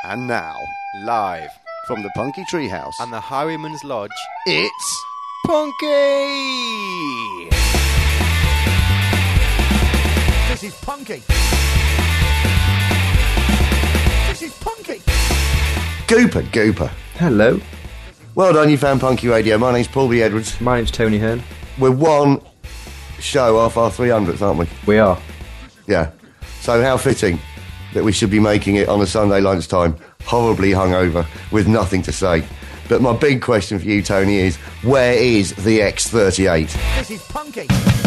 And now, live from the Punky Treehouse and the Highwayman's Lodge, it's Punky! This is Punky! This is Punky! Gooper. Hello, Well done, you found Punky Radio. My name's Paul B. Edwards. my name's Tony Hearn. We're one show off our 300th, aren't we? We are. Yeah. So how fitting that we should be making it on a Sunday lunchtime, horribly hungover, with nothing to say. But my big question for you, Tony, is where is the X38? This is Punky!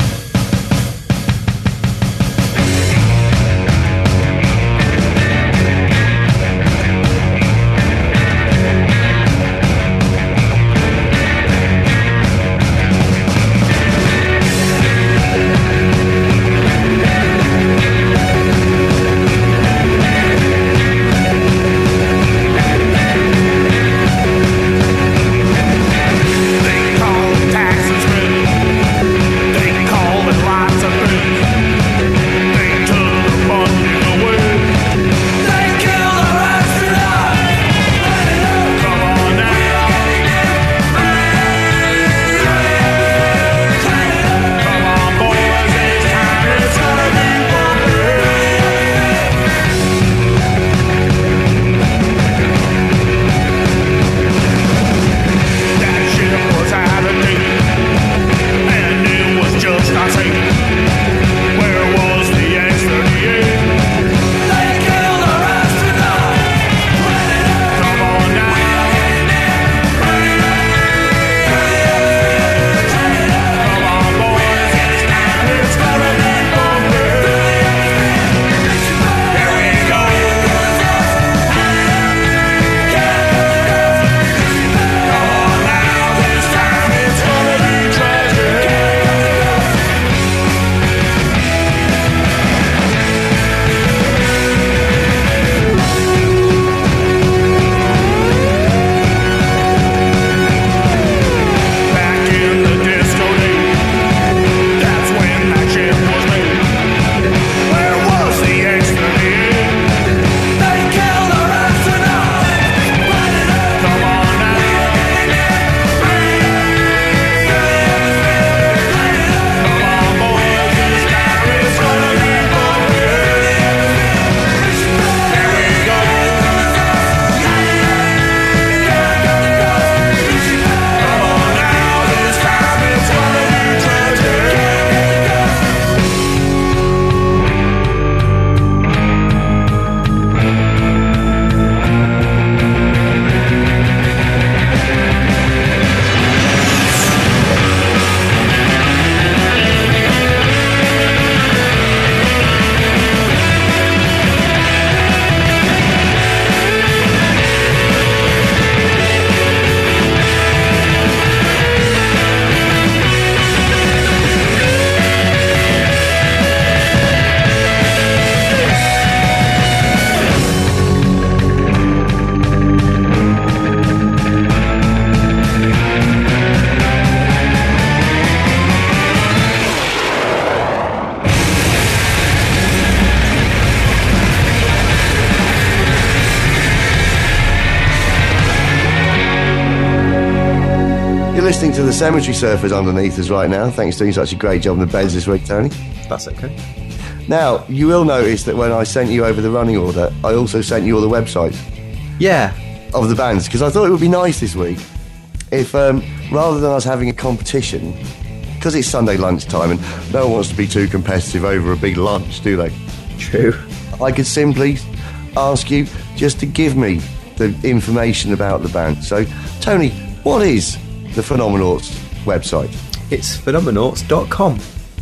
Listening to the Cemetery Surfers underneath us right now. Thanks for doing such a great job on the beds this week, Tony. That's okay. Now, you will notice that when I sent you over the running order, I also sent you all the websites Yeah. of the bands, because I thought it would be nice this week if, rather than us having a competition, because it's Sunday lunchtime and no one wants to be too competitive over a big lunch, do they? True. I could simply ask you just to give me the information about the band. So, Tony, what is the Phenomenauts website? It's phenomenauts.com.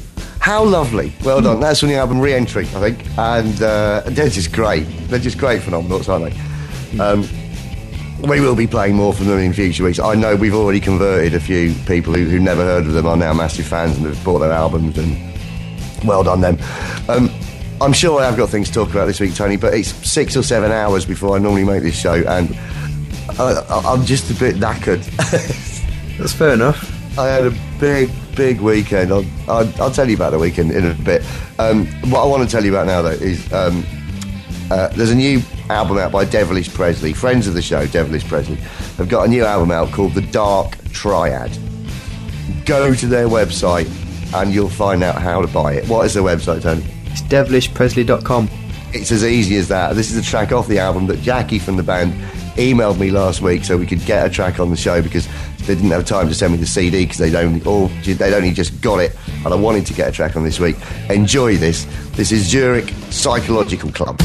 How lovely. Well done. That's from the album Re-Entry, I think. And they're just great. They're just great Phenomenauts, aren't they? We will be playing more from them in future weeks. I know we've already converted a few people who never heard of them, are now massive fans and have bought their albums, and well done them. I'm sure I have got things to talk about this week, Tony, but it's 6 or 7 hours before I normally make this show, and I'm just a bit knackered. That's fair enough. I had a big weekend. I'll tell you about the weekend in a bit. What I want to tell you about now, though, is there's a new album out by Devilish Presley, friends of the show, Devilish Presley, have got a new album out called The Dark Triad. Go to their website and you'll find out how to buy it. What is their website, Tony? It's devilishpresley.com. It's as easy as that. This is a track off the album that Jackie from the band emailed me last week so we could get a track on the show because they didn't have time to send me the CD because they'd only just got it, and I wanted to get a track on this week. Enjoy this. This is Zurich Psychological Club.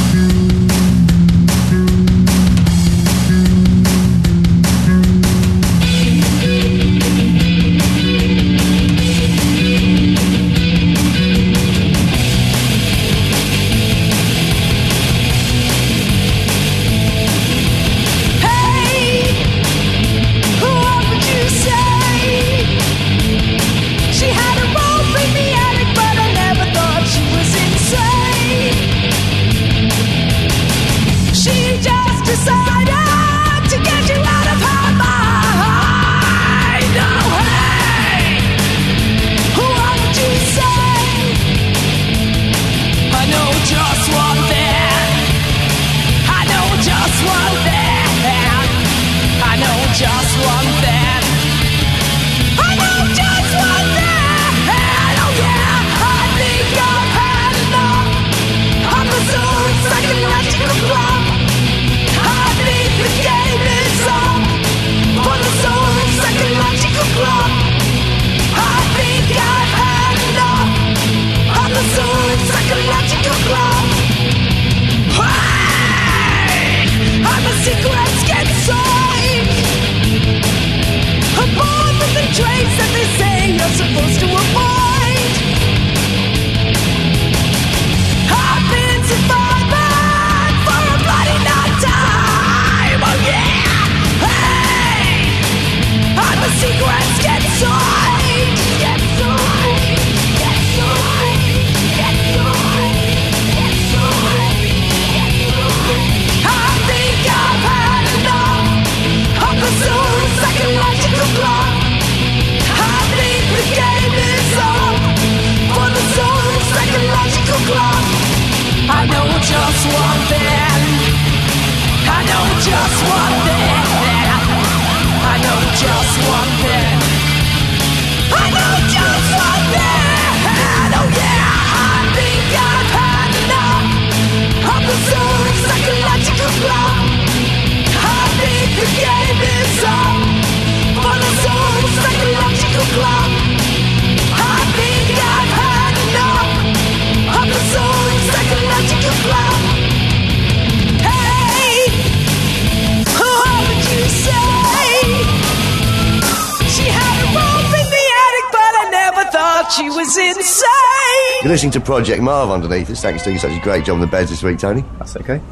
She was insane. You're listening to Project Marv underneath us. Thanks for doing such a great job on the beds this week, Tony. That's okay.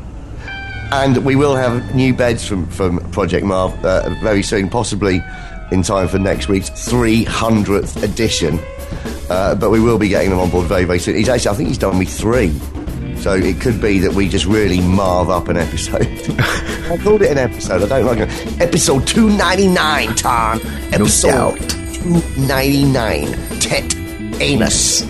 And we will have new beds from Project Marv very soon, possibly in time for next week's 300th edition. But we will be getting them on board very, very soon. I think he's done me 3. So it could be that we just really Marv up an episode. I called it an episode. I don't like it. Episode 299, Tom. Episode 299. Tet Anus.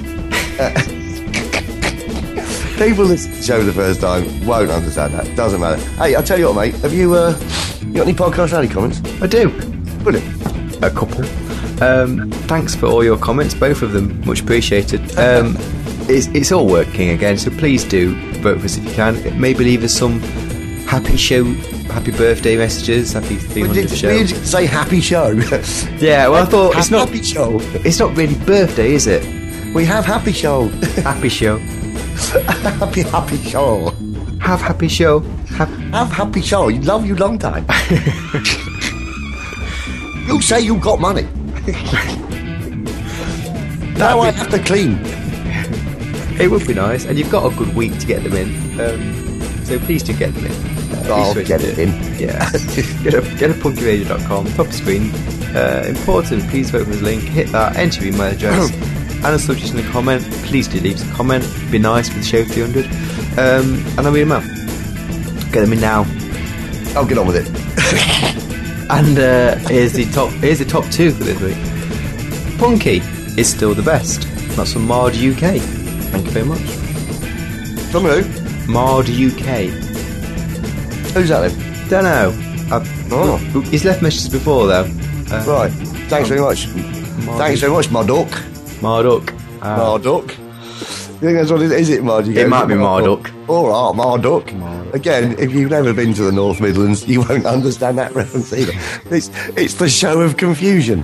People listen to the show the first time won't understand that. Doesn't matter. Hey, I'll tell you what, mate. Have you got any podcast alley comments? I do. Brilliant. A couple. Thanks for all your comments, both of them. Much appreciated. It's all working again, so please do vote for us if you can. Maybe leave us some happy birthday messages, happy 300th show. Did you say happy show? Yeah, well, I thought it's not happy show. It's not really birthday, is it? We have happy show. Happy show. happy show. Have happy show. Have happy show. You love you long time. You say you got money. Now I have to clean. It would be nice, and you've got a good week to get them in. So please do get them in. I'll get it in. Yeah. Get a punkyradio.com, top screen. Important, please vote for the link, hit that, enter your email address, and a subject in the comment. Please do leave us a comment. Be nice for the show 300. And I'll read them out. Get them in now. I'll get on with it. And here's the top 2 for this week. Punky is still the best. That's from Mard UK. Thank you very much. From who? Mard UK. Who's that then? Don't know. He's left messages before though. Right. Thanks very much. Thanks very much, Marduk. Marduk. Marduk. You think that's what it is? It Marduk? It might be Marduk. All right, Marduk. Again, if you've never been to the North Midlands, you won't understand that reference either. It's the show of confusion.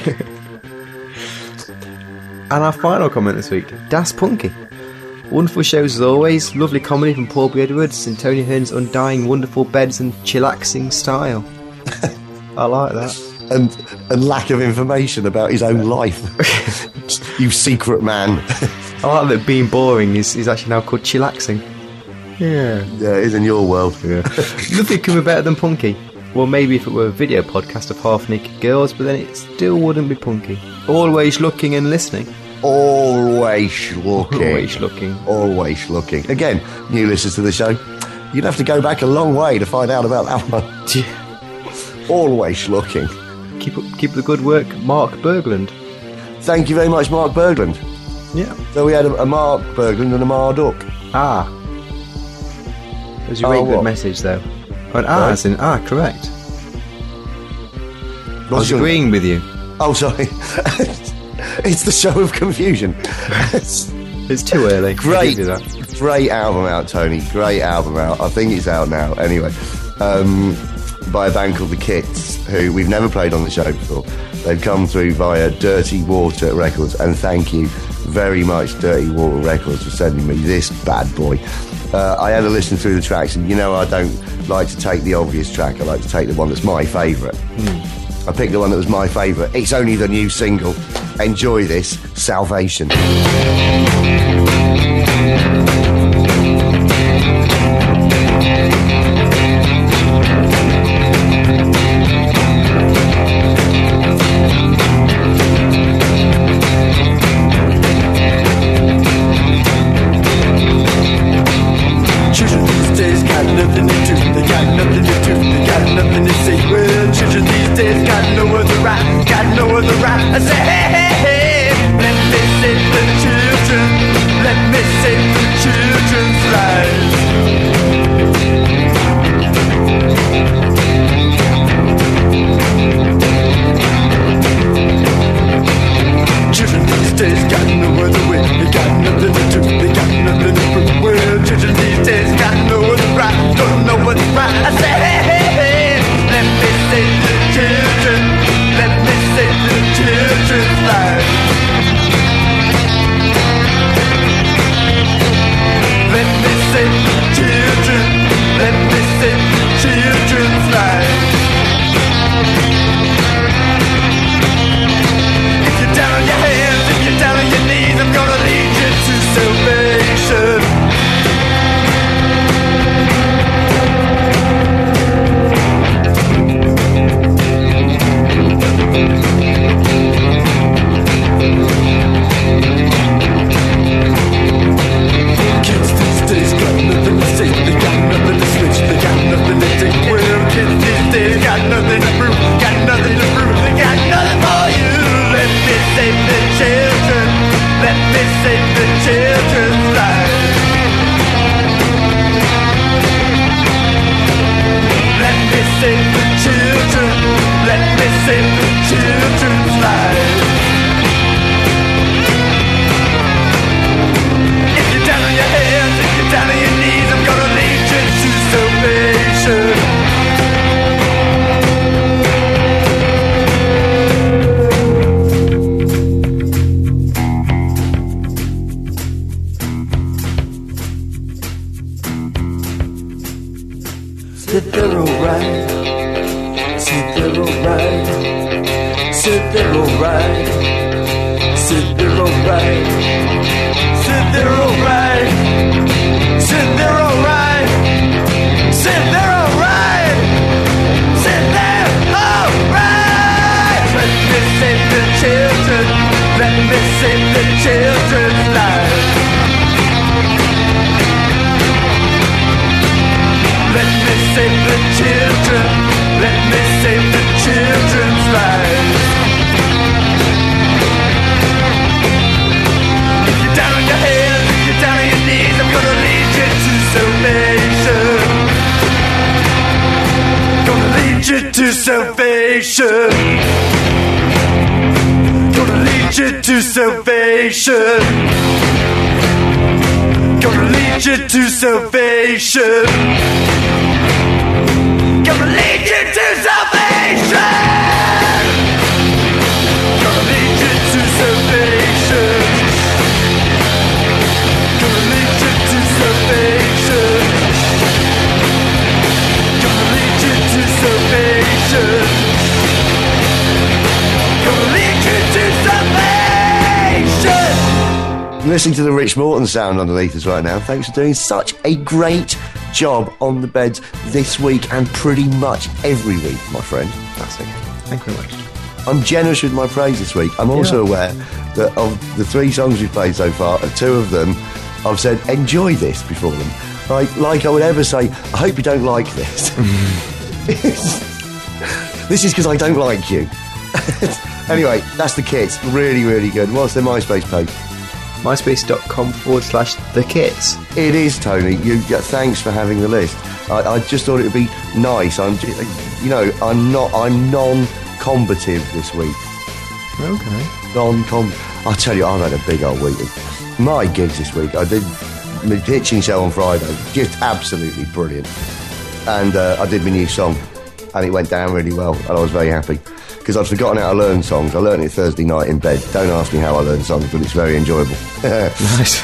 And our final comment this week, Das Punky. Wonderful shows as always. Lovely comedy from Paul B. Edwards and Tony Hearn's undying wonderful beds and chillaxing style. I like that. And lack of information about his own life. You secret man. I like that being boring is actually now called chillaxing. Yeah. Yeah, it is in your world. Yeah. Nothing could be better than Punky. Well, maybe if it were a video podcast of half-naked girls, but then it still wouldn't be Punky. Always looking and listening. Always looking. Always looking. Always looking. Again, new listeners to the show, you'd have to go back a long way to find out about that one. Always looking. Keep up the good work, Mark Berglund. Thank you very much, Mark Berglund. Yeah. So we had a Mark Berglund and a Marduk. Ah. It was a very good message, though. And as in correct. I was agreeing with you. Oh, sorry. It's the show of confusion. It's too early. Great album out, Tony. Great album out. I think it's out now. Anyway, by a band called The Kits, who we've never played on the show before. They've come through via Dirty Water Records, and thank you very much, Dirty Water Records, for sending me this bad boy. I had a listen through the tracks, and I don't like to take the obvious track. I like to take the one that's my favourite. I picked the one that was my favourite. It's only the new single. Enjoy this, Salvation. Children these days got nothing to do. They got nothing to do. They got nothing to say. Well, children these days got no other right. Got no other right. I say, hey, let me save the children. Let me save the children's lives. Children these days got no other way. They got nothing to do. They got nothing to prove. Well, children these days got no other right. Don't know what's right. I say, hey, let me save the children. Let me save the children's lives. Let me save the children. Let me save the children's lives. If you're down on your hands, if you're down on your knees, I'm gonna lead you to salvation. Kids these days got nothing to say, they got nothing to switch, they got nothing to take. Well, kids these days got nothing to prove, got nothing to prove, they got nothing for you. Let me save the children, let me save the children's lives. Let me save the children, let me save the children's lives. If you're down on your hands, if you're down on your knees, I'm gonna lead you to salvation. Said they're alright, said they're alright, said they're alright, said they're alright, said they're alright, said they're alright, said they're alright, said they're alright. Let me save the children, let me save the children's lives. Let me save the children. Let me save the children's lives. If you're down on your hands, if you're down on your knees, I'm gonna lead you to salvation. to salvation. Gonna lead you to salvation. Gonna lead you to salvation. Gonna lead you to salvation. Gonna lead you to salvation. Gonna lead you to salvation. Gonna lead you to salvation. Gonna lead you to salvation. Listening to the Rich Morton sound underneath us right now. Thanks for doing such a great job on the beds this week and pretty much every week, my friend. That's okay. Thank you very much. I'm generous with my praise this week. I'm also aware that of the 3 songs we've played so far, 2 of them, I've said, enjoy this before them. Like I would ever say, I hope you don't like this. This is because I don't like you. Anyway, that's the Kits. Really, really good. What's their MySpace page? MySpace.com/The Kits. It is, Tony. Thanks for having the list. I just thought it would be nice. I'm non-combative this week. Okay. I'll tell you, I've had a big old week. My gigs this week, I did my pitching show on Friday, just absolutely brilliant. And I did my new song, and it went down really well, and I was very happy. Because I'd forgotten how to learn songs. I learned it Thursday night in bed. Don't ask me how I learn songs, but it's very enjoyable. Nice.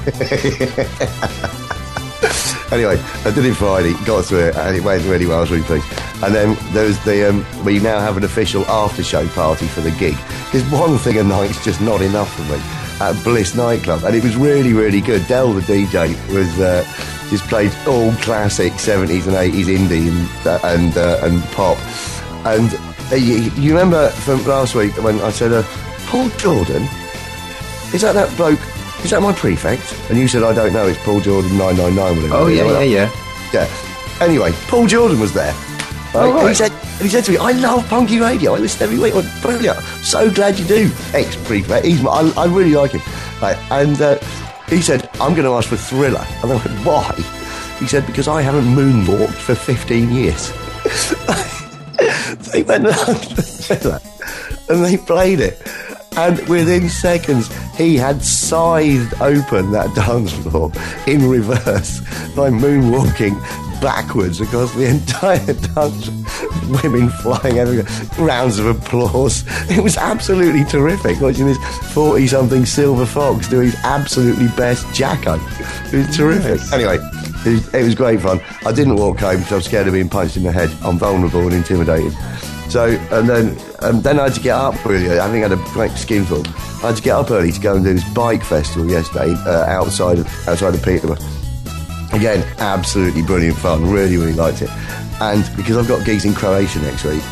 Anyway, I did it Friday, got through it, and it went really well. I was really pleased. And then there was we now have an official after-show party for the gig. Because one thing a night's just not enough for me at Bliss nightclub, and it was really, really good. Del, the DJ, was just played all classic 70s and 80s indie and pop. And you remember from last week when I said, Paul Jordan? Is that bloke? Is that my prefect? And you said, I don't know, it's Paul Jordan 999. Oh, yeah. Yeah. Anyway, Paul Jordan was there. Right? Oh, right. And he said to me, I love Punky Radio. I listen every week. I went, brilliant. So glad you do. Ex-prefect. I really like him. Right? And he said, I'm going to ask for Thriller. And I went, why? He said, because I haven't moonwalked for 15 years. They went and they played it, and within seconds he had scythed open that dance floor in reverse by moonwalking backwards across the entire dance, women flying everywhere, rounds of applause. It was absolutely terrific watching this 40-something silver fox do his absolutely best Jacko. It was terrific. Nice. Anyway, it was great fun. I didn't walk home because I was scared of being punched in the head. I'm vulnerable and intimidated. So, and then I had to get up early. I think I had a great skinful. I had to get up early to go and do this bike festival yesterday outside of Peterborough. Again, absolutely brilliant fun. Really, really liked it. And because I've got gigs in Croatia next week,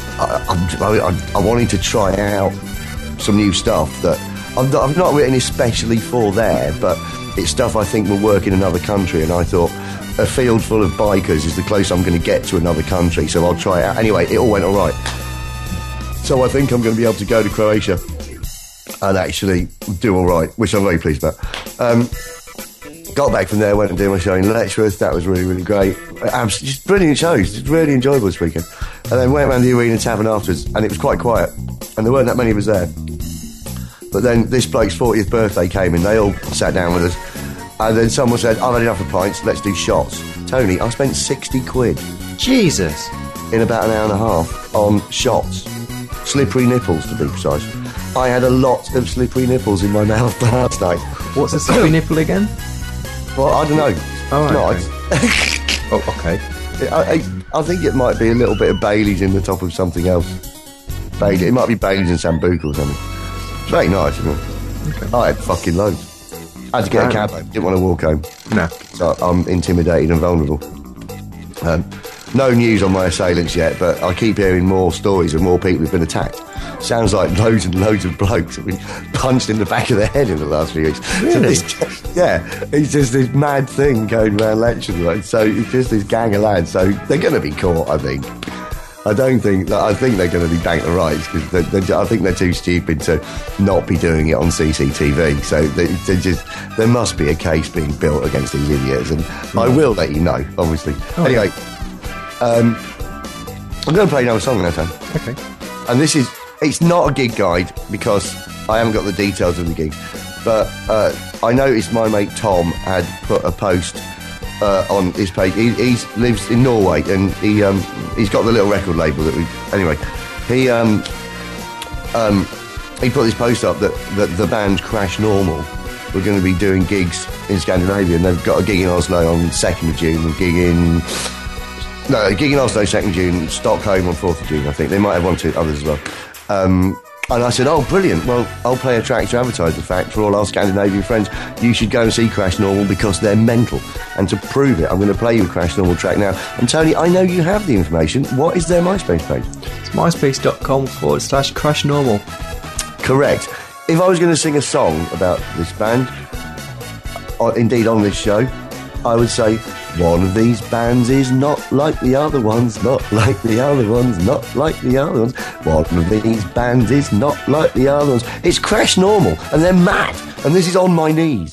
I wanted to try out some new stuff that I've not written especially for there, but it's stuff I think will work in another country. And I thought a field full of bikers is the closest I'm going to get to another country, so I'll try it out. Anyway, it all went all right. So I think I'm going to be able to go to Croatia and actually do all right, which I'm very pleased about. Got back from there, went and did my show in Letchworth. That was really, really great. Just brilliant shows. Just really enjoyable this weekend. And then went around the Arena Tavern afterwards, and it was quite quiet. And there weren't that many of us there. But then this bloke's 40th birthday came in. They all sat down with us. And then someone said, I've had enough of pints, let's do shots. Tony, I spent 60 quid. Jesus. In about an hour and a half on shots. Slippery nipples, to be precise. I had a lot of slippery nipples in my mouth last night. What's a slippery nipple again? Well, I don't know. Oh, okay. Oh, okay. I think it might be a little bit of Bailey's in the top of something else. Bailey. It might be Bailey's and Sambuca or something. It's very nice, isn't it? Okay. I had fucking loads. I had to get a cab home. Didn't want to walk home. No. So I'm intimidated and vulnerable. No news on my assailants yet, but I keep hearing more stories of more people who've been attacked. Sounds like loads and loads of blokes have been punched in the back of the head in the last few weeks. Really? So it's just this mad thing going around lectures. Right? So it's just this gang of lads. So they're going to be caught, I think. I think they're going to be banked the rights because I think they're too stupid to not be doing it on CCTV. So there must be a case being built against these idiots, and I will let you know, obviously. Oh, anyway, I'm going to play another song now, Tom. Okay. And it's not a gig guide because I haven't got the details of the gigs. But I noticed my mate Tom had put a post on his page. He lives in Norway, and he's got the little record label that we. Anyway, he put this post up that the band Crash Normal were going to be doing gigs in Scandinavia, and they've got a gig in Oslo on 2nd of June, a gig in Oslo 2nd of June, Stockholm on 4th of June. I think they might have one or two others as well. And I said, oh, brilliant. Well, I'll play a track to advertise the fact for all our Scandinavian friends. You should go and see Crash Normal because they're mental. And to prove it, I'm going to play you a Crash Normal track now. And Tony, I know you have the information. What is their MySpace page? It's myspace.com/Crash Normal. Correct. If I was going to sing a song about this band, or indeed on this show, I would say, one of these bands is not like the other ones, not like the other ones, not like the other ones. One of these bands is not like the other ones. It's Crash Normal, and they're mad, and this is On My Knees.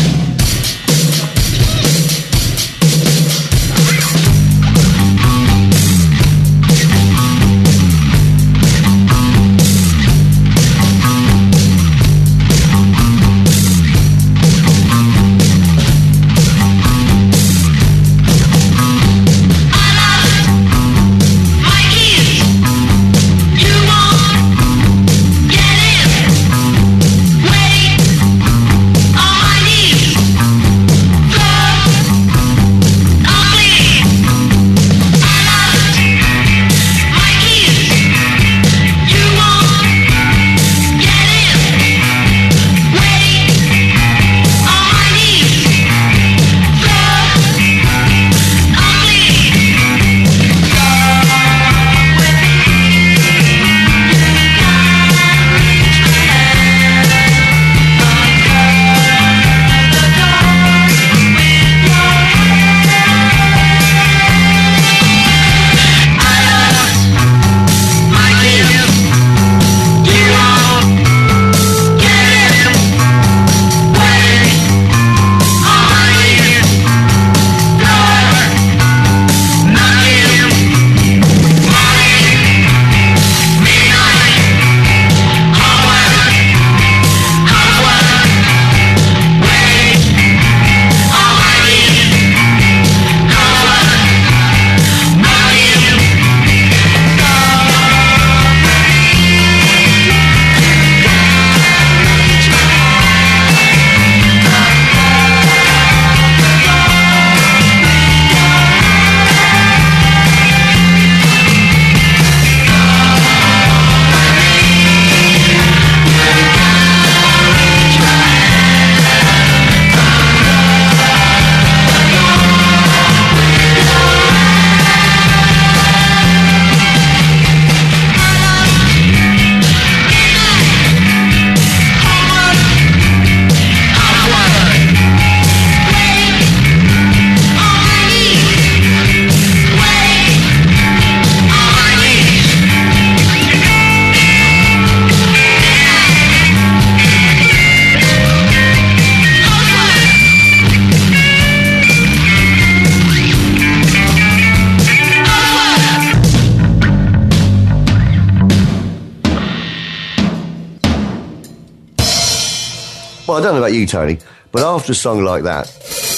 Well, I don't know about you, Tony, but after a song like that,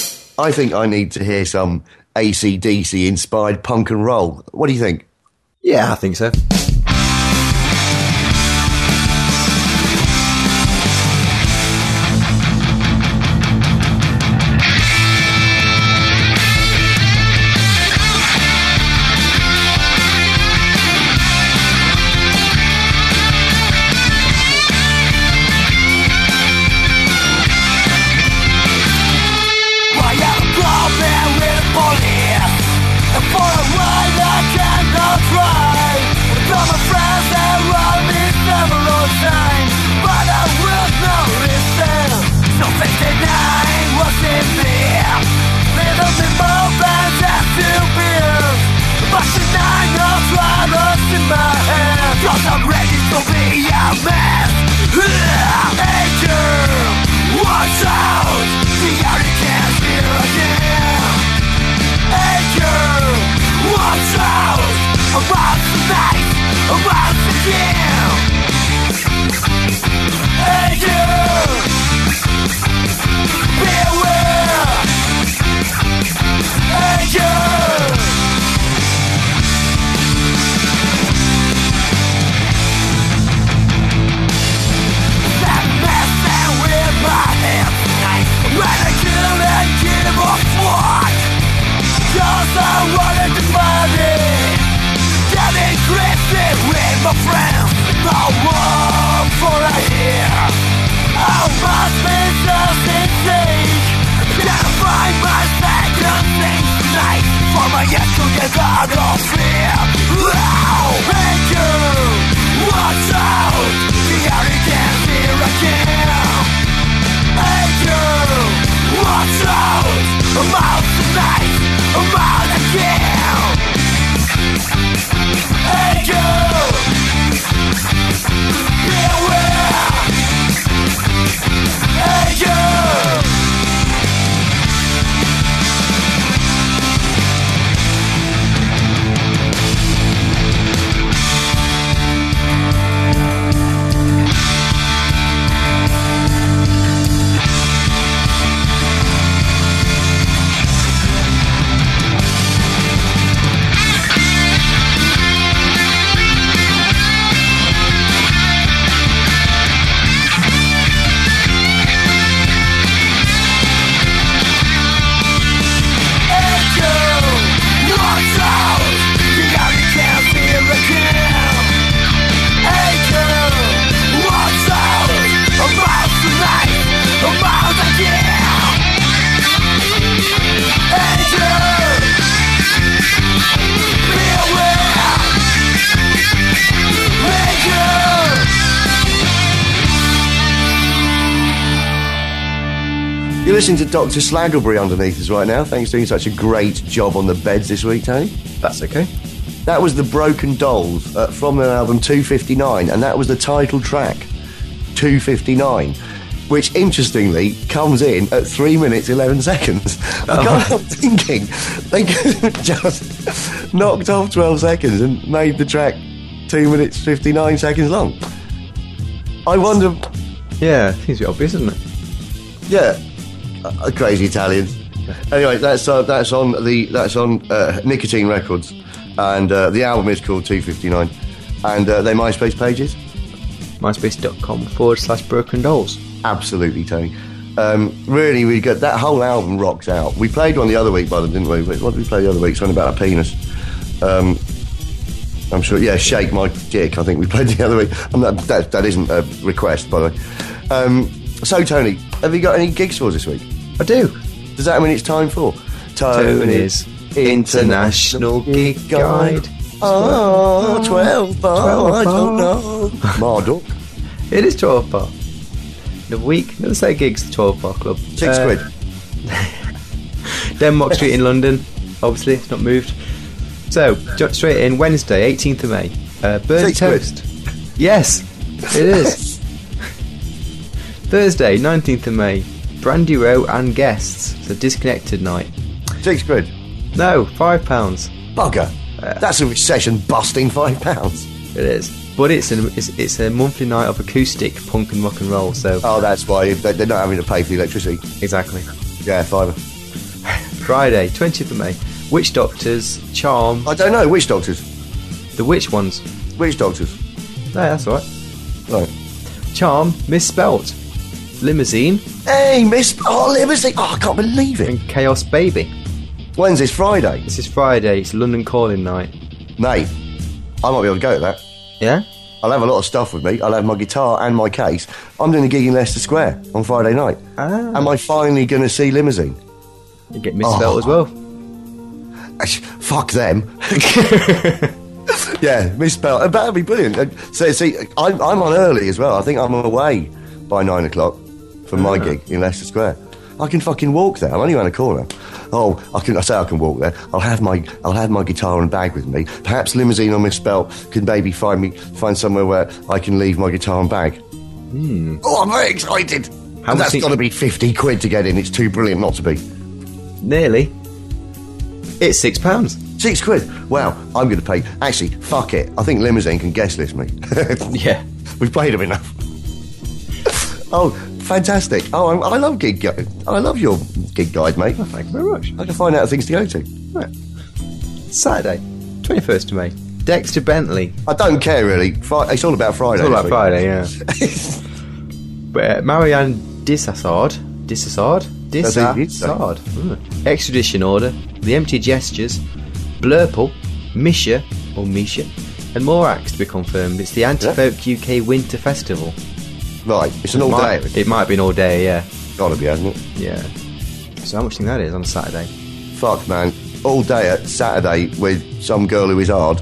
I think I need to hear some AC/DC inspired punk and roll. What do you think? Yeah, I think so. Watch out! I'm out tonight, I'm out again. Hey girl, beware. Hey girl. You're listening to Dr. Slaggleberry underneath us right now. Thanks for doing such a great job on the beds this week, Tony. That's okay. That was the Broken Dolls from their album 259, and that was the title track, 259, which interestingly comes in at 3 minutes 11 seconds. I can't help thinking they could have just knocked off 12 seconds and made the track 2 minutes 59 seconds long. I wonder. Yeah, seems a bit obvious, isn't it? Yeah, crazy Italians. Anyway, that's on Nicotine Records, and the album is called 259, and their MySpace pages. MySpace.com/Broken Dolls. Absolutely, Tony. Really, really good. That whole album rocks out. We played one the other week by them, didn't we? What did we play the other week? Something about a penis. I'm sure. Yeah, Shake My Dick. I think we played the other week. That isn't a request, by the way. So, Tony, have you got any gigs for us this week? I do. Does that mean it's time for Tony's International Gig Guide? Oh, 12 bar, I don't know. Marduk. It is 12 bar. The week, another set of gigs, the 12 bar club. £6. Denmark Street in London. Obviously, it's not moved. So, jump straight in. Wednesday, 18th of May. Burn £6. Toast. Yes, it is. Thursday, 19th of May. Brandy Row and guests. It's a disconnected night. £6. No, £5. Bugger. That's a recession busting £5. It is. But it's a monthly night of acoustic punk and rock and roll, so... Oh, that's why they're not having to pay for the electricity. Exactly. Yeah, £5. Friday, 20th of May. Witch Doctors, Charm... I don't know, which doctors? The witch ones. Which doctors? No, that's alright. Right. Charm, Misspelt. Limousine. Hey, Limousine. Oh, I can't believe it. And Chaos Baby. When's this, Friday? This is Friday, it's London Calling Night. Mate, I might be able to go to that. Yeah? I'll have a lot of stuff with me. I'll have my guitar and my case. I'm doing a gig in Leicester Square on Friday night. Ah. Am I finally going to see Limousine? You get Misspelt as well. Fuck them. Yeah, Misspelt. That'd be brilliant. So, see, I'm on early as well. I think I'm away by 9 o'clock from my gig in Leicester Square. I can fucking walk there. I'm only around the corner. Oh, I say I can walk there. I'll have my guitar and bag with me. Perhaps Limousine or Misspelt can maybe find somewhere where I can leave my guitar and bag. Oh, I'm very excited. And that's got to be £50 to get in. It's too brilliant not to be. Nearly. It's £6. £6. Wow, I'm going to pay. Actually, fuck it. I think Limousine can guest list me. Yeah. We've played them enough. Oh, fantastic. Oh, I love gig guide. I love your gig guide, mate. Oh, thank you very much. I can find out things to go to. Right. Saturday, 21st of May. Dexter Bentley. I don't care, really. It's all about Friday. It's all about Friday, yeah. But Marianne Dissasard. Extradition Order. The Empty Gestures. Blurple. Misha, and more acts to be confirmed. It's the Anti-Folk UK Winter Festival. Right, it's an all-day. It might be an all-day, yeah. Gotta be, hasn't it? Yeah. So how much do you think that is on a Saturday? Fuck, man. All day at Saturday with some girl who is hard.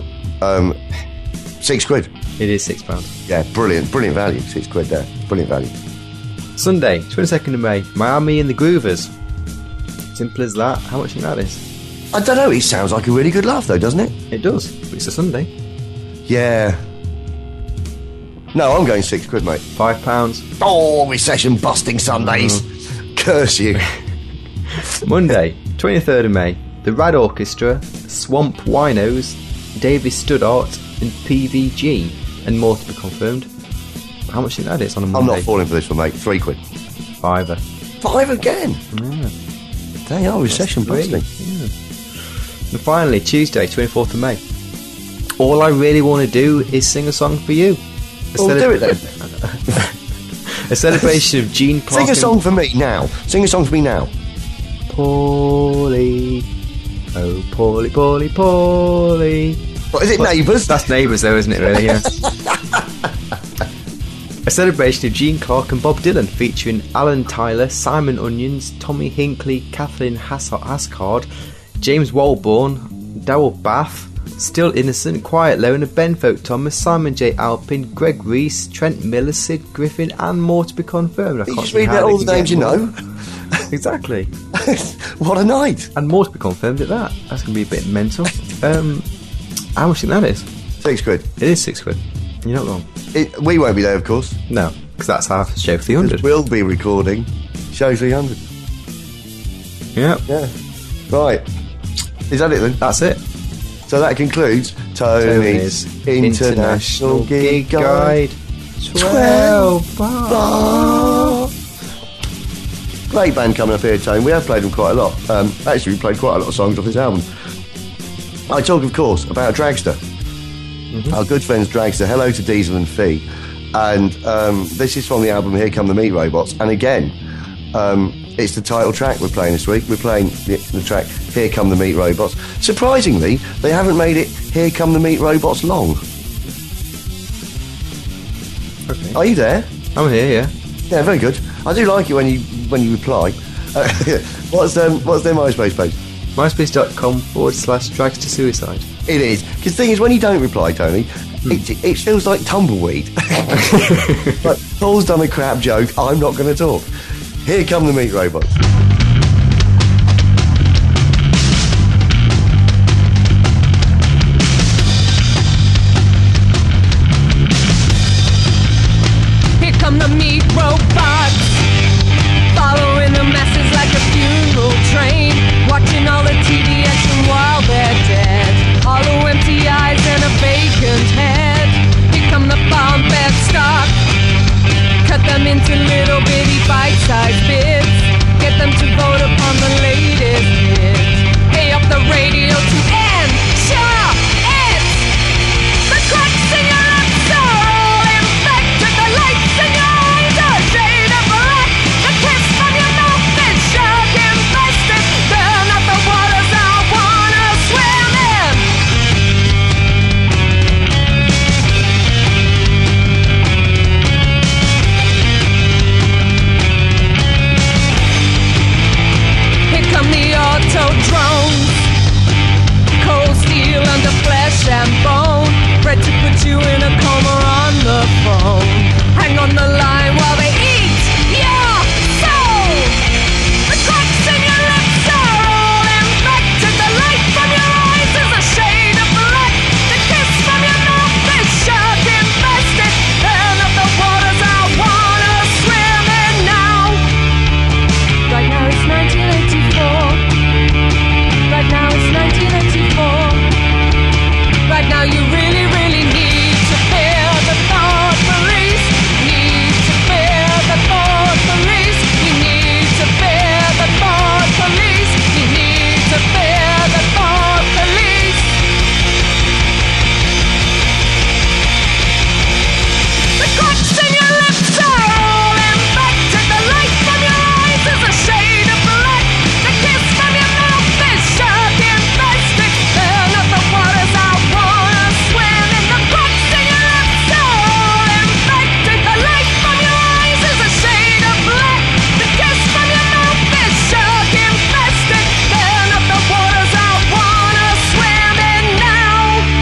£6. It is £6. Yeah, brilliant value. £6 there. Brilliant value. Sunday, 22nd of May. Miami and the Groovers. Simple as that. How much do you think that is? I don't know. It sounds like a really good laugh, though, doesn't it? It does. But it's a Sunday. Yeah. No, I'm going £6, mate. £5. Oh, recession busting Sundays. Curse you. Monday, 23rd of May. The Rad Orchestra, Swamp Winos, David Studart, and PVG, and more to be confirmed. How much do you think that is on a I'm Monday? not falling for this one, mate. £3. £5. 5 again? Yeah. They are recession busting. Yeah. And finally, Tuesday, 24th of May. All I really want to do is sing a song for you. Well, do it then. A celebration of Gene Clark. Sing a song for me now. Sing a song for me now. Paulie. Oh, Paulie, Paulie, Paulie. What, is it Neighbours? That's Neighbours, though, isn't it, really? Yeah. A celebration of Gene Clark and Bob Dylan, featuring Alan Tyler, Simon Onions, Tommy Hinkley, Kathleen Haskard, James Walborn, Darryl Bath, Still Innocent, Quiet Lone, Ben Folk Thomas, Simon J. Alpin, Greg Reese, Trent Miller, Sid Griffin, and more to be confirmed. You just read out all the names you know. Exactly. What a night. And more to be confirmed at that. That's going to be a bit mental. How much do you think that is? £6. It is £6. You're not wrong. We won't be there, of course. No, because that's our show 300. We'll be recording show 300. Yep. Yeah. Right. Is that it then? That's it. So that concludes Tony's International Gig Guide 12 Bar. Great band coming up here, Tony. We have played them quite a lot. Actually, we played quite a lot of songs off this album. I talk, of course, about Dragster. Our good friends Dragster. Hello to Diesel and Fee. And this is from the album Here Come the Meat Robots. And again, it's the title track we're playing this week. We're playing the track Here Come the Meat Robots. Surprisingly, they haven't made it Here Come the Meat Robots long. Okay. Are you there? I'm here, yeah. Yeah, very good. I do like it when you reply. What's their MySpace page? MySpace.com/Dragster Suicide. It is. Because the thing is, when you don't reply, Tony, it feels like tumbleweed. Like, Paul's done a crap joke, I'm not going to talk. Here come the meat robots. Here come the meat robots, following the masses like a funeral train, watching all the TV action while they're dead. Hollow empty eyes and a vacant head. Here come the bomb bed stock, cut them into little bitty bite-sized bits, get them to vote upon the latest hits. Hey, up the radio to end, sure, it's the cracks in your lips are all infected, the lights in your eyes are a shade of black, the kiss from your mouth is shark infested, they're not the waters I wanna swim in. Here come the auto drones, cold steel under flesh and bone, bred to put you in a coma on the phone. Hang on the line while they eat your soul. The cracks in your lips are all infected, the light from your eyes is a shade of black, the kiss from your mouth is shark infested, they're not the waters I wanna swim in now. Right now it's 1984. Right now it's 1984. Right now you really, really need to fear the thought police. Need to fear the thought police. You need to fear the thought police. You need to fear the thought police. The cracks in your lips are all infected. The light from your eyes is a shade of black. The kiss from your mouth is shark infested. They're not the waters I wanna swim in. The cracks in your lips are all infected. The light from your eyes is a shade of black. The kiss from your mouth is shark infested. They're not the waters I wanna swim in now.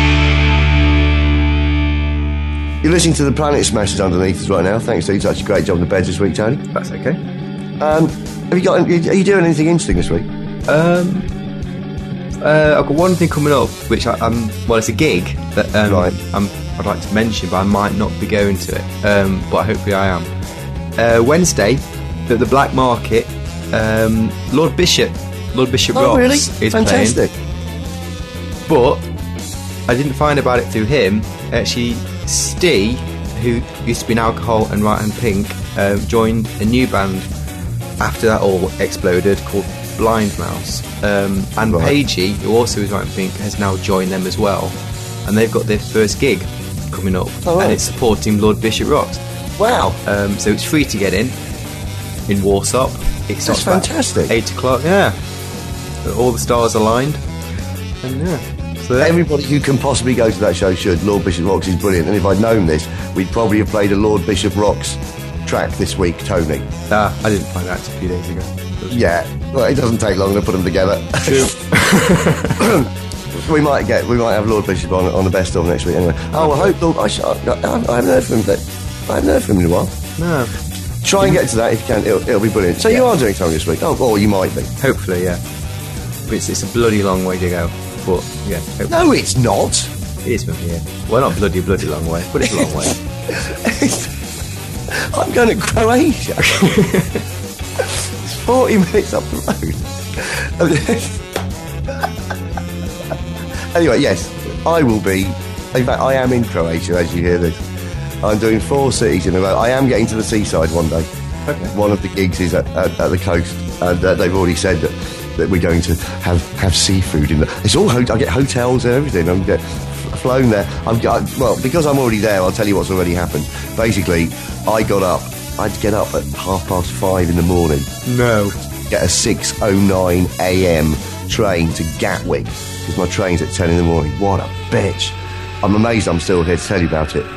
You're listening to the Planet Smashers underneath us right now. Thanks, Steve. Such a great job on the beds this week, Tony. That's okay. Have you got? Are you doing anything interesting this week? I've got one thing coming up, which it's a gig that Right. I'd like to mention, but I might not be going to it. But hopefully I am. Wednesday, at the Black Market, Lord Bishop Rocks really? is Fantastic. playing. But I didn't find about it through him. Actually, Steve, who used to be in Alcohol and Right Hand Pink, joined a new band after that all exploded called Blind Mouse. And Right. Paigey, who also is Right Hand Pink, has now joined them as well. And they've got their first gig coming up. Oh, right. And it's supporting Lord Bishop Rocks. Wow. So it's free to get in Warsop. It starts about fantastic. 8 o'clock, yeah. All the stars aligned. And yeah. So Everybody who can possibly go to that show should. Lord Bishop Rocks is brilliant. And if I'd known this, we'd probably have played a Lord Bishop Rocks track this week, Tony. I didn't find out until a few days ago. Yeah. Well, it doesn't take long to put them together. True. we might have Lord Bishop on the best of next week anyway. Oh, I hope Lord... I haven't heard from him. I haven't heard from him in a while. No. Try and get to that if you can. It'll be brilliant. So you are doing something this week? Oh, or you might be. Hopefully, yeah. But it's a bloody long way to go. But yeah, hopefully. No, it's not. It is from here. Well, not bloody long way, but it's a long way. I'm going to Croatia. It's 40 minutes up the road. Anyway, yes, I will be. In fact, I am in Croatia as you hear this. I'm doing 4 cities in a row. I am getting to the seaside one day. Okay. One of the gigs is at the coast, and they've already said that we're going to have seafood in there. It's all I get hotels and everything. I'm get flown there. Well, because I'm already there, I'll tell you what's already happened. Basically, I'd get up at 5:30 in the morning. No. Get a 6:09 a.m. train to Gatwick because my train's at 10 in the morning. What a bitch! I'm amazed I'm still here to tell you about it.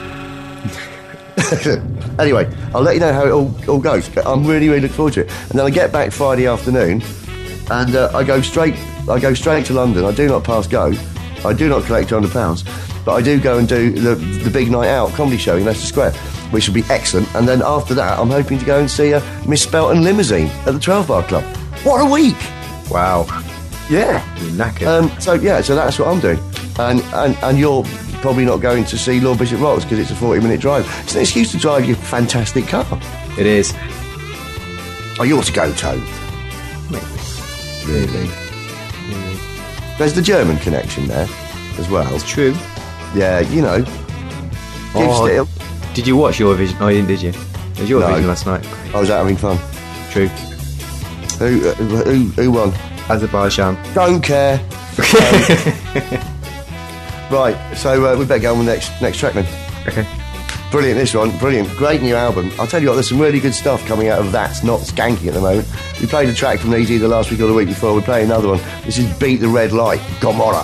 Anyway, I'll let you know how it all goes. But I'm really looking forward to it. And then I get back Friday afternoon, and I go straight to London. I do not pass go. I do not collect £200, but I do go and do the big night out comedy show in Leicester Square, which will be excellent. And then after that, I'm hoping to go and see Miss Spelton Limousine at the 12 Bar Club. What a week! Wow. Yeah. You're knackered. So that's what I'm doing. And you're probably not going to see Lord Bishop Rocks because it's a 40-minute drive. It's an excuse to drive your fantastic car. It is. Oh, you ought to go, Tone. Really? There's the German connection there as well. It's true. Yeah, you know. Did you watch Eurovision? Oh, you didn't, did you? It was Eurovision last night. I was out having fun. True. Who won? Azerbaijan. Don't care. Right, so we better go on with the next track then. Okay. Brilliant, this one. Brilliant. Great new album. I'll tell you what, there's some really good stuff coming out of That's Not Skanky at the moment. We played a track from these either last week or the week before. We're playing another one. This is Beat the Red Light. Gomorrah.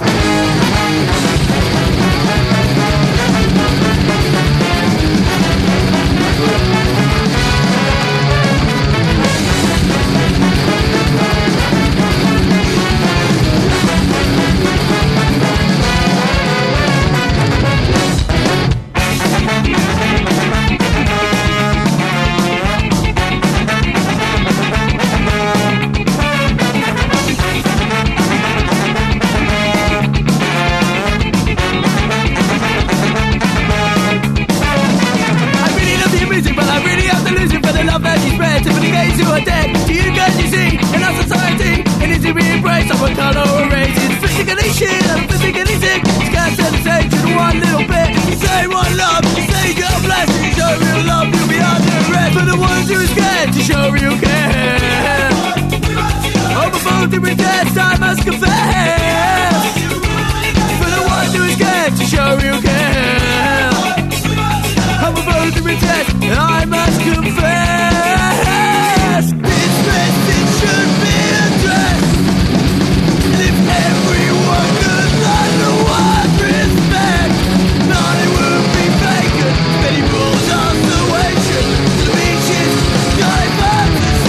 Many rules of the situation, the beaches, sky,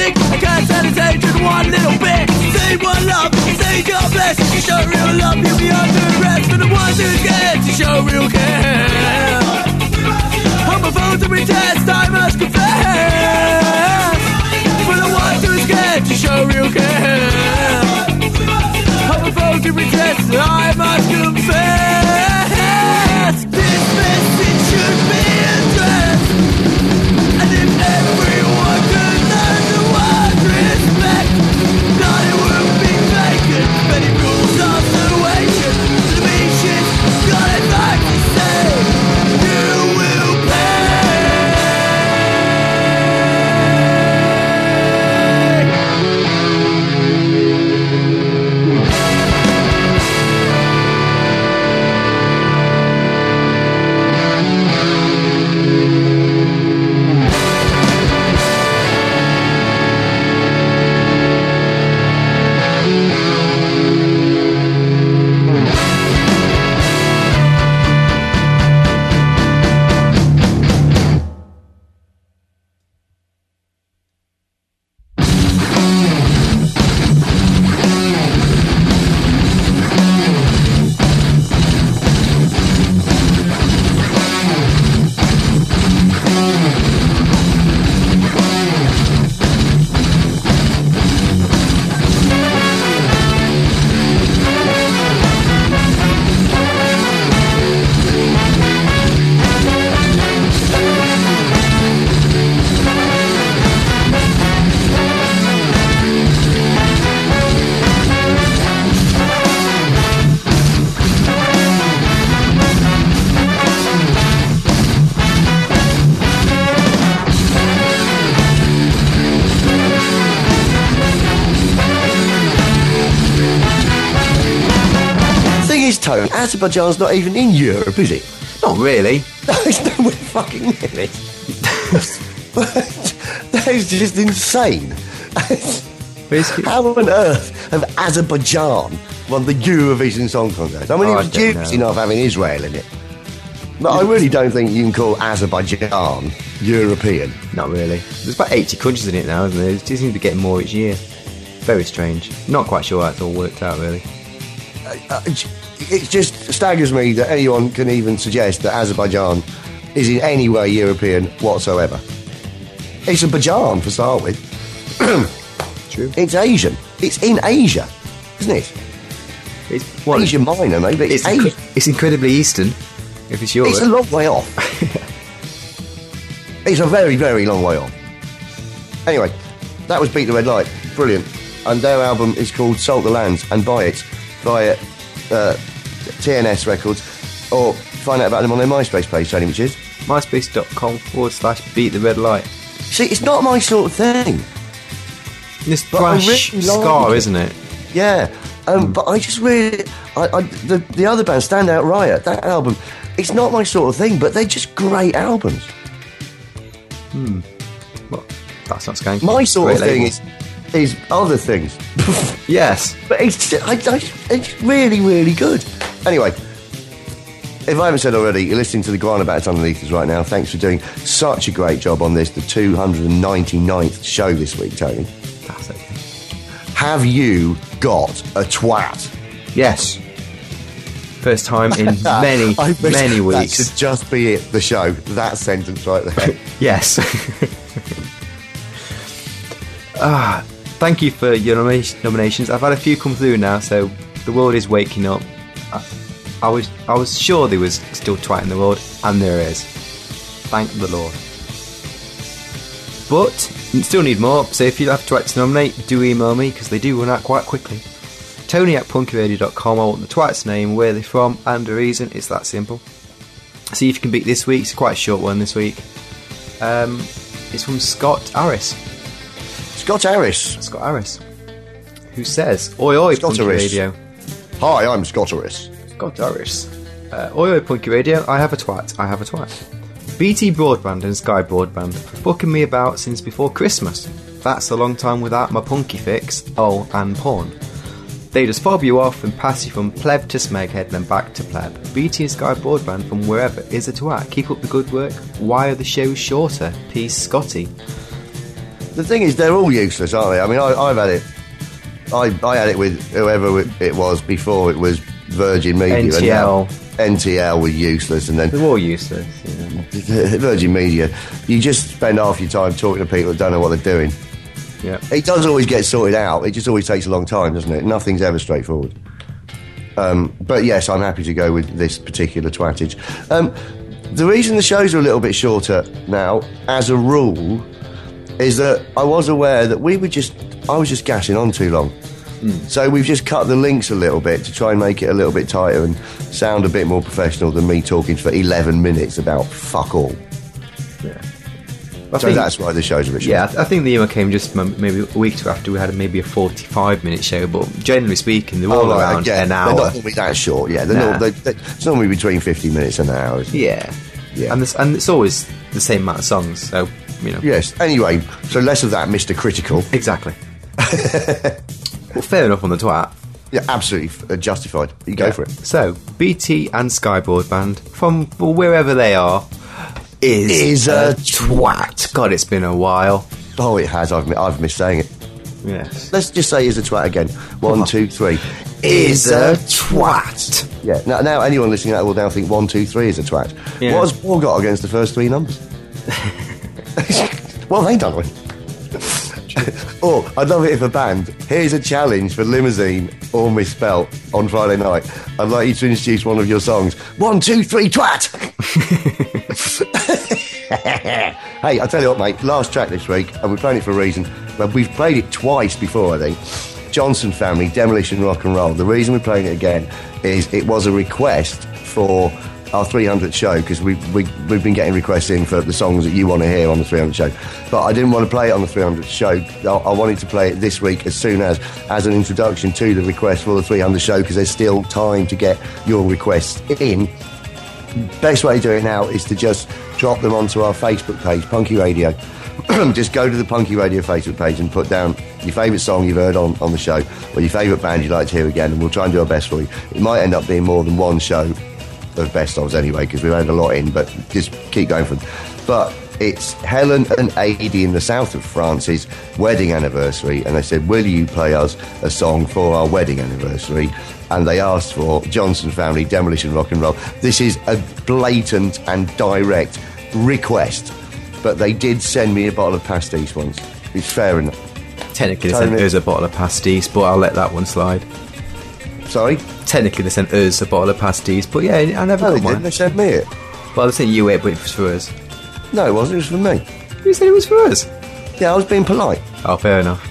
think I can't hesitate in one little bit. Say one love, say God bless. To show real love, you'll be under arrest. For the ones who are scared to show real care. Homophobes every test, I must confess. For the ones who are scared to show real care. Homophobes every test, I must confess. This message should be addressed. And if everyone could learn the word respect, not it would be vacant. Many rules of situation. The nation's got it back to say, you will pay. Azerbaijan's not even in Europe, is it? Not really. No, it's nowhere fucking near it. That is just insane. How on earth have Azerbaijan won the Eurovision Song Contest? I mean, it was juicy enough having Israel in it. But I really don't think you can call Azerbaijan European. Not really. There's about 80 countries in it now, isn't there? It just seems to be getting more each year. Very strange. Not quite sure how it's all worked out, really. It just staggers me that anyone can even suggest that Azerbaijan is in any way European whatsoever. It's a Bajan, for start with. True. It's Asian. It's in Asia, isn't it? It's what? Asia Minor, maybe. It's Asia. It's incredibly Eastern, if it's Europe. It's a long way off. It's a very, very long way off. Anyway, that was Beat the Red Light. Brilliant. And their album is called Salt the Lands, and buy it via TNS Records, or find out about them on their MySpace page, Tony, which is myspace.com/Beat the Red Light. See, it's not my sort of thing. This thrash ska, isn't it? Yeah, but I just really... the other band, Stand Out Riot, that album, it's not my sort of thing, but they're just great albums. Well, that's not skanky. My sort of thing label. is other things. Yes. But it's really, really good. Anyway, if I haven't said already, you're listening to the Guana Bats Underneath us right now. Thanks for doing such a great job on this, the 299th show this week, Tony. That's okay. Have you got a twat? Yes. First time in many weeks. That should just be it, the show. That sentence right there. Yes. Thank you for your nominations. I've had a few come through now, so the world is waking up. I was sure there was still twat in the world, and there is. Thank the Lord. But you still need more, so if you have twats to nominate, do email me, because they do run out quite quickly. Tony@punkyradio.com. I want the twat's name, where they're from, and a reason. It's that simple. See if you can beat this week. It's quite a short one this week. It's from Scott Harris. Scott Harris, who says, "Oi oi, Punky Radio." Hi, I'm Scott Harris. Scott Harris. Oi oi, Punky Radio. I have a twat. BT Broadband and Sky Broadband fucking me about since before Christmas. That's a long time without my punky fix. Oh, and porn. They just fob you off and pass you from pleb to smeghead, then back to pleb. BT and Sky Broadband from wherever is a twat. Keep up the good work. Why are the shows shorter? Peace, Scotty. The thing is, they're all useless, aren't they? I mean, I've had it. I had it with whoever it was before it was Virgin Media. and now NTL were useless, and then They're all useless. Yeah. Virgin Media. You just spend half your time talking to people that don't know what they're doing. Yeah. It does always get sorted out. It just always takes a long time, doesn't it? Nothing's ever straightforward. But yes, I'm happy to go with this particular twattage. The reason the shows are a little bit shorter now, as a rule, is that I was aware that I was just gassing on too long. So we've just cut the links a little bit to try and make it a little bit tighter and sound a bit more professional than me talking for 11 minutes about fuck all. Yeah. So that's why the show's a bit short. Yeah, I think the email came just maybe a week or two after we had maybe a 45-minute show, but generally speaking, they're all around an hour. They're not normally that short, yeah. It's normally between 50 minutes and an hour. Yeah. And it's always the same amount of songs, so, you know. Yes, anyway, so less of that, Mr. Critical. Exactly. Well, fair enough on the twat. Yeah, absolutely justified. You go for it. So, BT and Sky Broadband, from wherever they are, is a twat. God, it's been a while. Oh, it has. I've missed saying it. Yes. Let's just say is a twat again. 1, 2, 3. Is a twat. Yeah. Now anyone listening to that will now think 1, 2, 3 is a twat. Yeah. What has Paul got against the first three numbers? Well, they done it. Or, I'd love it if a band, here's a challenge for Limousine or Misspelt on Friday night. I'd like you to introduce one of your songs. 1, 2, 3, twat! Hey, I'll tell you what, mate, last track this week, and we're playing it for a reason, but we've played it twice before, I think. Johnson Family, Demolition Rock and Roll. The reason we're playing it again is it was a request for our 300th show, because we've been getting requests in for the songs that you want to hear on the 300th show, but I didn't want to play it on the 300th show. I wanted to play it this week as soon as an introduction to the request for the 300th show, because there's still time to get your requests in. Best way to do it now is to just drop them onto our Facebook page, Punky Radio. Just go to the Punky Radio Facebook page and put down your favourite song you've heard on the show, or your favourite band you'd like to hear again, and we'll try and do our best for you. It might end up being more than one show of best ofs anyway, because we've had a lot in, but just keep going for them. But it's Helen and Adi in the south of France's wedding anniversary, and they said, will you play us a song for our wedding anniversary? And they asked for Johnson Family, Demolition Rock and Roll. This is a blatant and direct request, but they did send me a bottle of pastis once. It's fair enough. Technically, they sent us a bottle of pastis, but I'll let that one slide. Sorry? Technically, they sent us a bottle of pastis, but yeah, I never got they one. didn't. They sent me it. Well, they sent you it, but it was for us. No, it wasn't. It was for me. You said it was for us. Yeah, I was being polite. Oh, fair enough.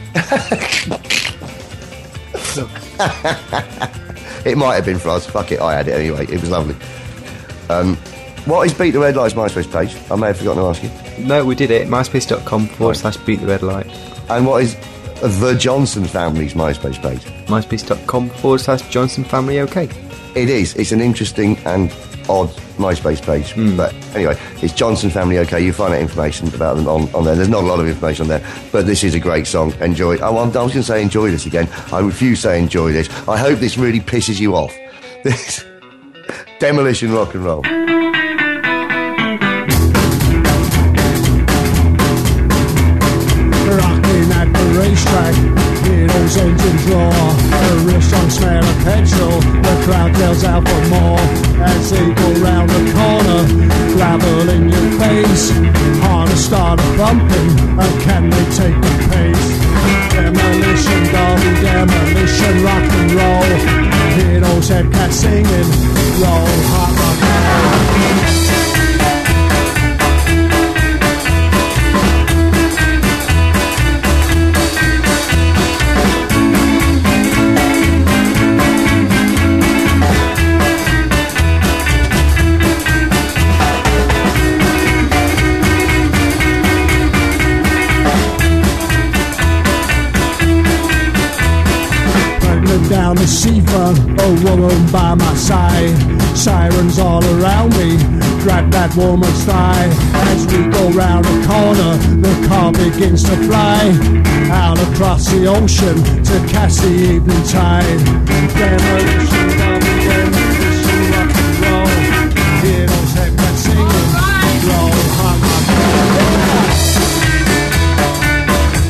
It might have been for us. Fuck it, I had it anyway. It was lovely. What is Beat the Red Light's MySpace page? I may have forgotten to ask you. No, we did it. MySpace.com/Beat the Red Light. And what is the Johnson family's MySpace page? MySpace.com/Johnson Family OK. It is. It's an interesting and odd MySpace page. But anyway, it's Johnson Family OK. You find out information about them on there. There's not a lot of information on there, but this is a great song. Enjoy it. I was going to say enjoy this again. I refuse to say enjoy this. I hope this really pisses you off. This Demolition Rock and Roll. Rocking at the racetrack, heroes engines roar. The restaurant smell of petrol, the crowd yells out for more. As they go round the corner, gravel in your face. Harness started bumping, and can they take the pace? Demolition derby, demolition rock and roll. Heroes head cat singing, roll hot rock and roll. Down the seafront, a woman by my side. Sirens all around me, grab that woman's thigh. As we go round the corner, the car begins to fly out across the ocean to catch the evening tide. Demolition, demolition, rock and roll. Heroes head back singing, roll hot rock and roll.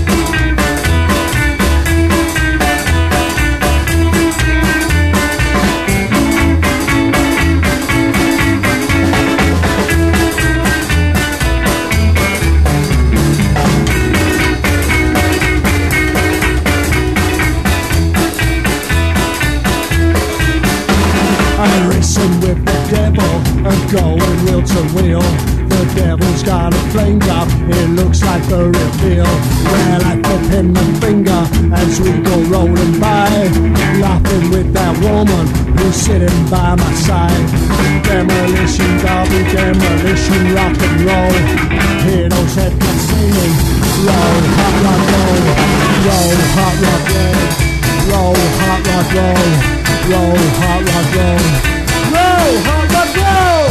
going wheel to wheel. The devil's got a flame up, it looks like the real deal. Well, I flip him the finger as we go rolling by, laughing with that woman who's sitting by my side. Demolition derby, demolition rock and roll. Hear those headmen singing, roll, hot rock, roll. Roll, hot rock, roll. Roll, hot rock, roll. Roll, hot rock, roll. Roll, hot rock, roll.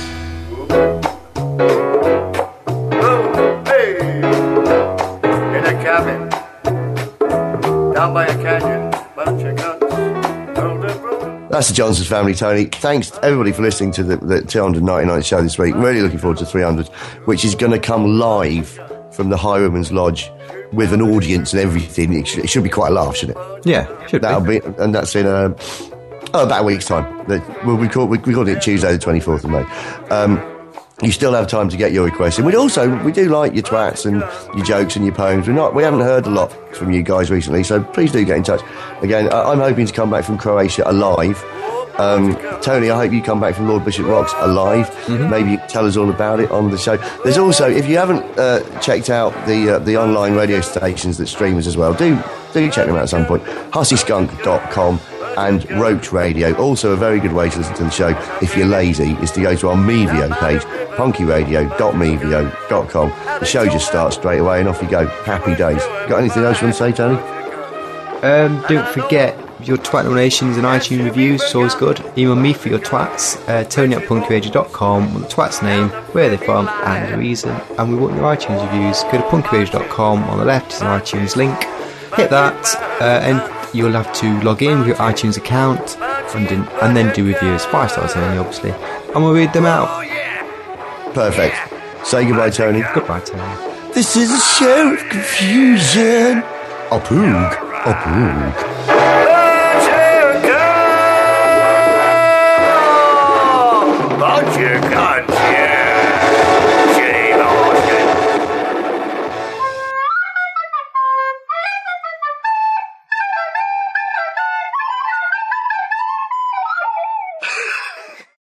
Down by a canyon, bunch of guns. That's the Johnson's family, Tony. Thanks everybody for listening to the 299th show this week. Really looking forward to 300, which is going to come live from the Highwayman's Lodge with an audience and everything. It should be quite a laugh, shouldn't it? Yeah, should That'll be, and that's in about a week's time. We'll record it Tuesday the 24th of May. You still have time to get your requests in. We do like your twats and your jokes and your poems. We haven't heard a lot from you guys recently, so please do get in touch. Again, I'm hoping to come back from Croatia alive. Tony, I hope you come back from Lord Bishop Rocks alive. Mm-hmm. Maybe you can tell us all about it on the show. There's also, if you haven't checked out the online radio stations that stream us as well, do check them out at some point. HussySkunk.com and Roach Radio. Also a very good way to listen to the show if you're lazy is to go to our Mevio page, punkyradio.mevio.com. The show just starts straight away and off you go. Happy days. Got anything else you want to say, Tony? Don't forget your twat nominations and iTunes reviews. It's always good. Email me for your twats, tony@punkyradio.com with the twat's name, where they're from and the reason, and we want your iTunes reviews. Go to punkyradio.com. On the left is an iTunes link. Hit that and you'll have to log in with your iTunes account and then do reviews. 5 stars only, obviously, and we'll read them out. Perfect. Say goodbye, Tony. Goodbye, Tony. This is a show of confusion. A poog.